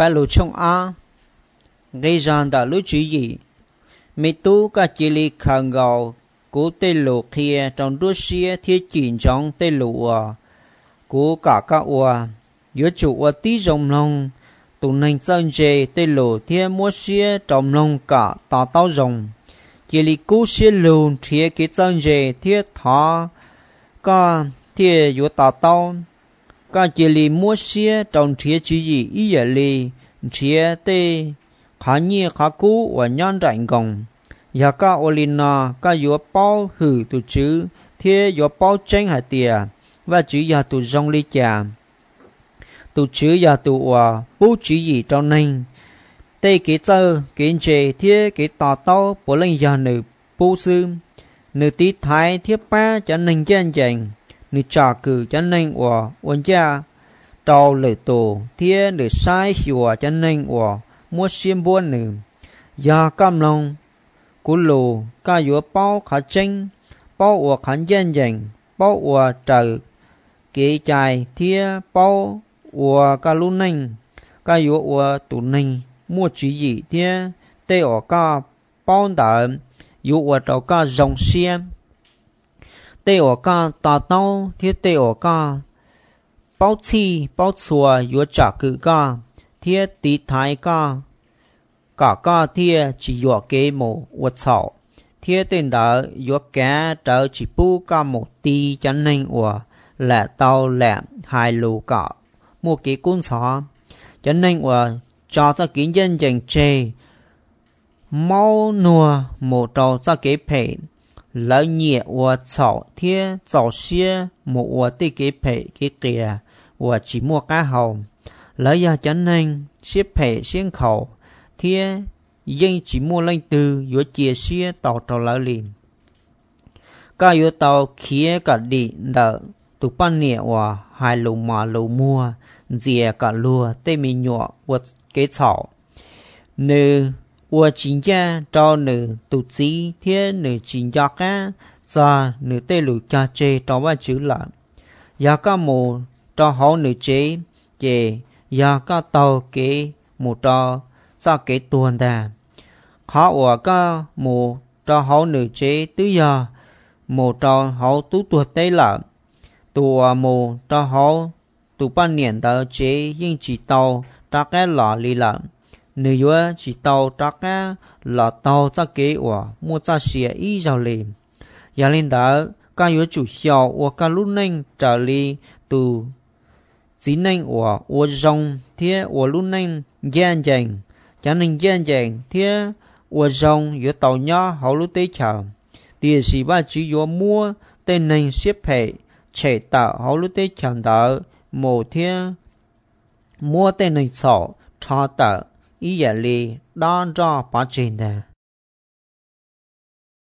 phải lũ trong á gây ra đã lũ chữ gì mấy tú cả chỉ li khang gạo của tê lũ kia trong đua xe thiết chỉnh trong tê lũ của cả các giữa chủ tí rồng lòng tụ nên chân dề tê lũ thiết mua xe trong lòng cả tà tao rồng chỉ li cú xe lùn thiết cái chân dề thiết thọ cả thiết giữa tà tao cả chỉ li mua xe trong thiết chữ gì ý vậy li thiết tê khá nhẹ khá cú và nhăn rảnh gồng giờ cả olina cả yếu bao hử tụ chữ thế yếu bao tranh hạt tiền và chữ giờ tụ rong ly trà tụ chữ giờ tụ bố chữ gì trong nên tây cái giờ cái chế thế cái tà tao bố lên giờ nữ bố sư nữ tí thái thiết ba cho nên chân chành nữ trả cử cho nên ôn gia trâu lử tổ thế nữ sai hiểu cho nên mua xiêm buôn nữ giờ cam lòng cú lù ca yếu bao khá tranh bao khá dân dành bao trời kế chạy thia bao ca lu nành ca yếu tụ nành mua chỉ gì thia tê ca bao đỡ yếu trâu ca rồng xiêm tê ca tà tao thia tê ca bao chi bao chùa yếu trả cử ca thia tí thái ca cả thia chỉ yếu kế mù vật sầu thia tên đỡ yếu kế trở chỉ bu ca một tí cho nên lẹ tao lẹ hai lù cả một cái cuốn sọ cho nên cho ra kiến dân dành chê mau nùa một trâu ra cái phê lỡ nhẹ sọ thia sọ xia một tí cái phê cái kìa chỉ mua cá hồng lỡ ra cho nên xếp phê xiên khẩu thia dân chỉ mua lên từ giữa chia xia tàu trâu lỡ liền cả yếu tàu khía cả đi đỡ tụ ban nhẹ hai lù mà lù mua dìa cả lùa tê mi nhọ vật cái草nữ chính gia cho nữ tụ chí thiên nữ chính gia cá ra nữ tê lù cha chê cho ba chữ là giá cả mù cho họ nữ chế về giá cả tàu kế một cho ra kế tuần đà họ cả mù cho họ nữ chế tứ giờ một cho họ tú tuột tê là tụ mù cho họ tụ ban niên đó chế nhưng chỉ tàu trắc cái lò lì lợn nữ yếu chỉ tàu trắc cái lò tàu ra kế mua ra xìa ý giàu liền giờ lên đó các yếu chủ xào các lúc nên trở li tụ chỉ nên rong thế lúc nên gian dành cho nên gian dành thế rong yếu tàu nhỏ họ lúc tế chờ thì chỉ ba chỉ yếu mua tên nên xếp hệ chạy tạo họ lúc tế chờ đỡ một thiên mua tên này sổ cho tờ ý giả li đón cho bà trình